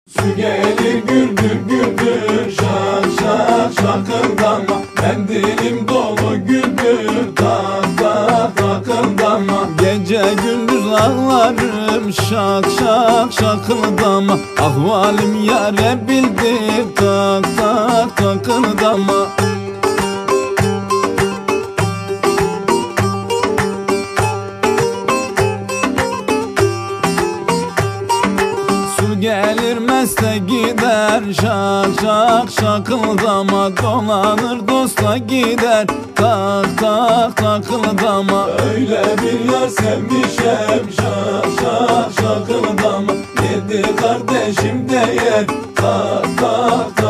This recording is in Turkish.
Su gelir güldür güldür, şak şak şakırdama. Mendilim dolu güldür, tak tak takırdama. Gece gündüz ağlarım, şak şak şakırdama. Ahvalim yâre bildir, tak tak takırdama. Gelir meste gider, şak şak şakıldama. Dolanır dosta gider, tak tak takıldama. Öyle bir yar sevmişem, şak şak şakıldama. Yedi kardeşim de yer, tak tak tak.